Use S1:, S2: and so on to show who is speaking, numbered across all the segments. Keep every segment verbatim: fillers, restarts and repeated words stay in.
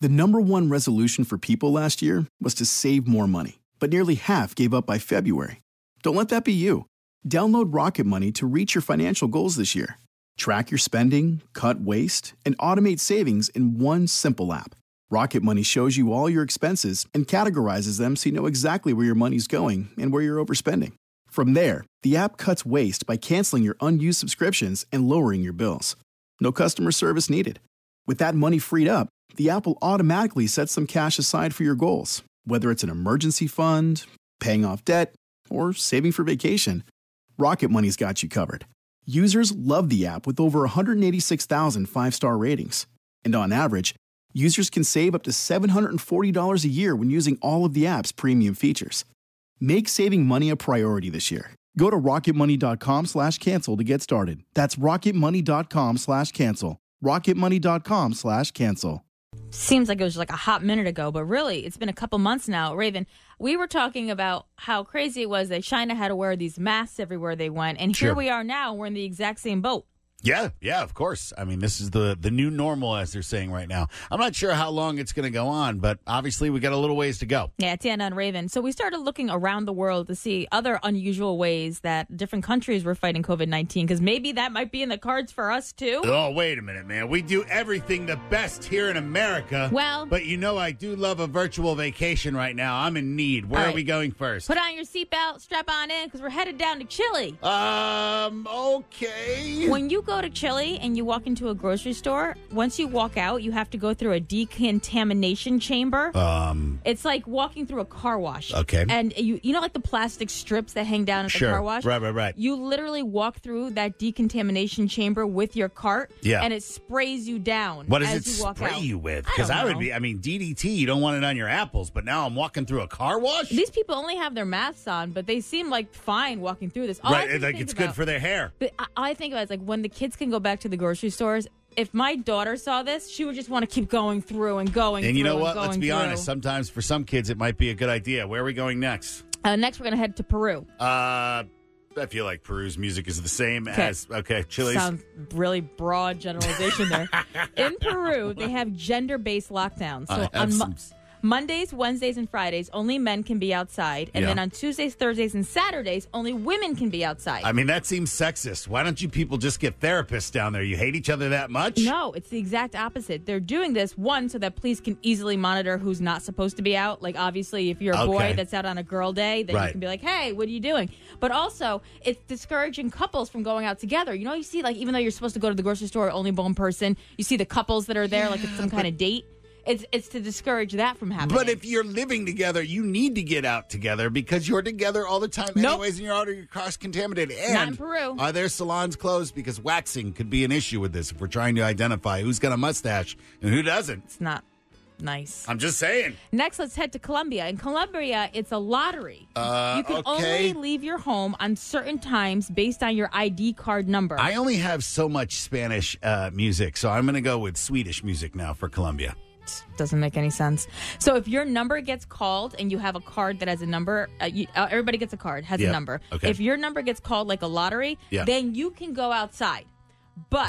S1: The number one resolution for people last year was to save more money, but nearly half gave up by February. Don't let that be you. Download Rocket Money to reach your financial goals this year. Track your spending, cut waste, and automate savings in one simple app. Rocket Money shows you all your expenses and categorizes them so you know exactly where your money's going and where you're overspending. From there, the app cuts waste by canceling your unused subscriptions and lowering your bills. No customer service needed. With that money freed up, the app will automatically set some cash aside for your goals, whether it's an emergency fund, paying off debt, or saving for vacation. Rocket Money's got you covered. Users love the app with over one hundred eighty-six thousand five-star ratings. And on average, users can save up to seven hundred forty dollars a year when using all of the app's premium features. Make saving money a priority this year. Go to rocketmoney.com slash cancel to get started. That's rocketmoney.com slash cancel. rocketmoney.com slash cancel.
S2: Seems like it was like a hot minute ago, but really, it's been a couple months now. Raven, we were talking about how crazy it was that China had to wear these masks everywhere they went, and
S3: Sure.
S2: here we are now. We're in the exact same boat.
S3: Yeah, yeah, of course. I mean, this is the, the new normal, as they're saying right now. I'm not sure how long it's going to go on, but obviously we got a little ways to go.
S2: Yeah, Tiana and Raven. So we started looking around the world to see other unusual ways that different countries were fighting COVID nineteen, because maybe that might be in the cards for us, too.
S3: Oh, wait a minute, man. We do everything the best here in America.
S2: Well-
S3: But you know I do love a virtual vacation right now. I'm in need. Where
S2: All
S3: are
S2: right.
S3: we going first?
S2: Put on your seatbelt, strap on in, because we're headed down to Chile.
S3: Um, okay.
S2: When you go to Chile and you walk into a grocery store, once you walk out, you have to go through a decontamination chamber.
S3: Um,
S2: It's like walking through a car wash.
S3: Okay.
S2: And you you know like the plastic strips that hang down at
S3: Sure.
S2: the car wash?
S3: Right, right, right.
S2: You literally walk through that decontamination chamber with your cart.
S3: Yeah.
S2: And it sprays you down
S3: what does
S2: as
S3: it
S2: you walk
S3: spray
S2: out.
S3: you with?
S2: I
S3: Because
S2: don't
S3: I, would
S2: know.
S3: be, I mean, D D T, you don't want it on your apples, but now I'm walking through a car wash?
S2: These people only have their masks on, but they seem like fine walking through this. All I
S3: right,
S2: can
S3: like
S2: think
S3: it's good
S2: about-
S3: for their hair.
S2: But I, I think about it, it's like when the kids can go back to the grocery stores. If my daughter saw this, she would just want to keep going through and going.
S3: And you
S2: through
S3: know what?
S2: going
S3: Let's be
S2: through.
S3: honest. Sometimes for some kids, it might be a good idea. Where are we going next?
S2: Uh, next, we're gonna head to Peru.
S3: Uh, I feel like Peru's music is the same
S2: Okay.
S3: as, okay, Chile's.
S2: Sounds really broad generalization there. In Peru, they have gender-based lockdowns. So
S3: I have
S2: on Mo-
S3: some-
S2: Mondays, Wednesdays, and Fridays, only men can be outside. And
S3: Yeah.
S2: then on Tuesdays, Thursdays, and Saturdays, only women can be outside.
S3: I mean, that seems sexist. Why don't you people just get therapists down there? You hate each other that much?
S2: No, it's the exact opposite. They're doing this, one, so that police can easily monitor who's not supposed to be out. Like, obviously, if you're a
S3: Okay.
S2: boy that's out on a girl day, then
S3: Right.
S2: you can be like, hey, what are you doing? But also, it's discouraging couples from going out together. You know, you see, like, even though you're supposed to go to the grocery store, only one person, you see the couples that are there, like it's some kind of date. It's it's to discourage that from happening.
S3: But if you're living together, you need to get out together because you're together all the time
S2: Nope.
S3: anyways, and you're out of your cross contaminated. And
S2: Not in Peru.
S3: Are there salons closed? Because waxing could be an issue with this if we're trying to identify who's got a mustache and who doesn't.
S2: It's not nice.
S3: I'm just saying.
S2: Next, let's head to Colombia. In Colombia, it's a lottery.
S3: Uh,
S2: you can
S3: okay.
S2: only leave your home on certain times based on your I D card number.
S3: I only have so much Spanish uh, music, so I'm going to go with Swedish music now for Colombia.
S2: Doesn't make any sense. So if your number gets called and you have a card that has a number, uh, you, uh, everybody gets a card, has
S3: Yeah.
S2: a number.
S3: Okay.
S2: If your number gets called like a lottery,
S3: Yeah.
S2: then you can go outside. But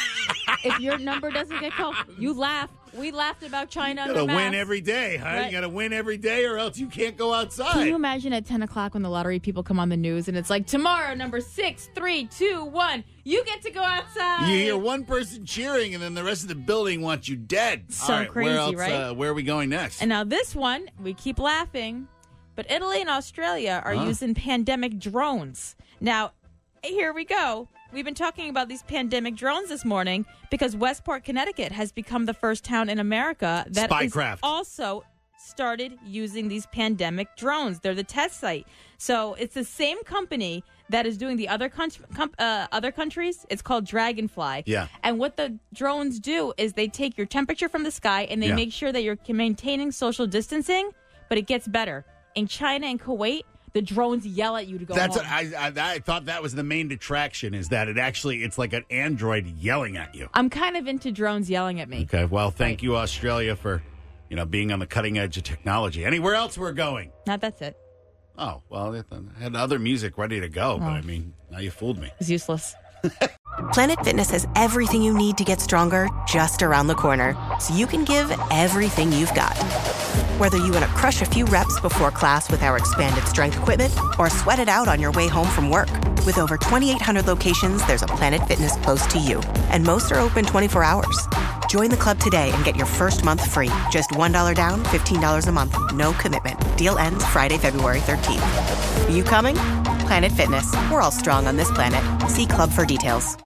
S2: if your number doesn't get called, you laugh. We laughed about China.
S3: You
S2: and
S3: got
S2: the
S3: to win
S2: masks.
S3: every day, huh?
S2: Right.
S3: You got to win every day or else you can't go outside.
S2: Can you imagine at ten o'clock when the lottery people come on the news and it's like, tomorrow, number six, three, two, one, you get to go outside.
S3: You hear one person cheering, and then the rest of the building wants you dead.
S2: So
S3: All right,
S2: crazy,
S3: where else,
S2: right?
S3: Uh, where are we going next?
S2: And now this one, we keep laughing, but Italy and Australia are
S3: Huh?
S2: using pandemic drones. Now, here we go. We've been talking about these pandemic drones this morning because Westport, Connecticut has become the first town in America that is
S3: Spycraft.
S2: also started using these pandemic drones. They're the test site. So it's the same company that is doing the other con- com- uh, other countries. It's called Dragonfly.
S3: Yeah.
S2: And what the drones do is they take your temperature from the sky and they
S3: Yeah.
S2: make sure that you're maintaining social distancing, but it gets better. In China and Kuwait, the drones yell at you to go
S3: That's
S2: home.
S3: what I, I I thought that was the main detraction is that it actually it's like an android yelling at you.
S2: I'm kind of into drones yelling at me.
S3: Okay, well, thank
S2: Right.
S3: you, Australia, for you know being on the cutting edge of technology. Anywhere else we're going?
S2: Not that's it.
S3: Oh, well, I had other music ready to go, but
S2: Oh.
S3: I mean, now you fooled me.
S2: It's useless.
S4: Planet Fitness has everything you need to get stronger just around the corner, so you can give everything you've got. Whether you want to crush a few reps before class with our expanded strength equipment or sweat it out on your way home from work. With over twenty-eight hundred locations, there's a Planet Fitness close to you. And most are open twenty-four hours. Join the club today and get your first month free. Just one dollar down, fifteen dollars a month. No commitment. Deal ends Friday, February thirteenth. Are you coming? Planet Fitness. We're all strong on this planet. See club for details.